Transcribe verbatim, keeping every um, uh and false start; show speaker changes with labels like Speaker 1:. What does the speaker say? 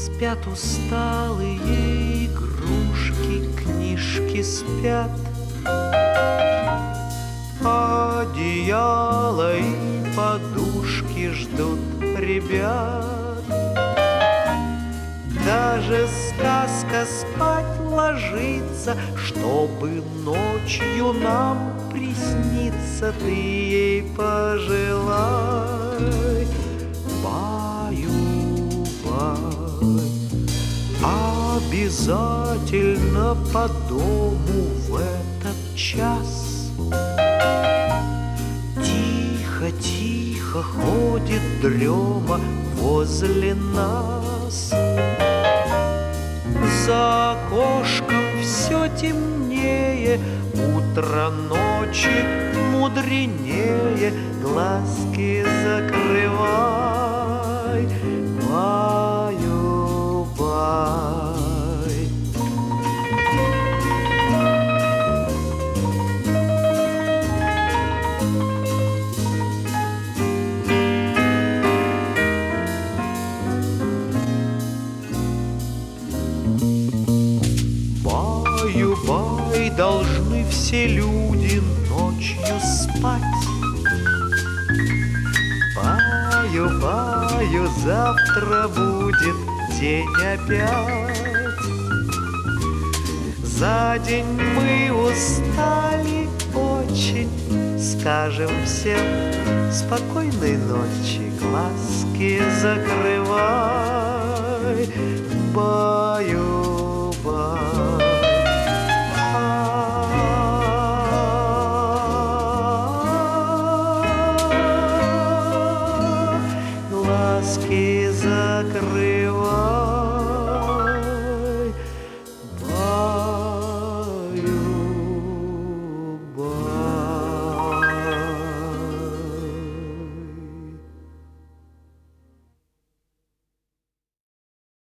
Speaker 1: Спят усталые игрушки, книжки спят, одеяло и подушки ждут ребят. Даже сказка спать ложится, чтобы ночью нам присниться. Ты ей пожелай, баю-бай. Обязательно по дому в этот час тихо-тихо ходит дрема возле нас. За окошком все темнее, утро ночи мудренее. Глазки закрывай, баю-бай. Баю-бай, должны все люди ночью спать. Баю-баю, завтра будет день опять. За день мы устали очень, скажем всем спокойной ночи. Глазки закрывай, баю.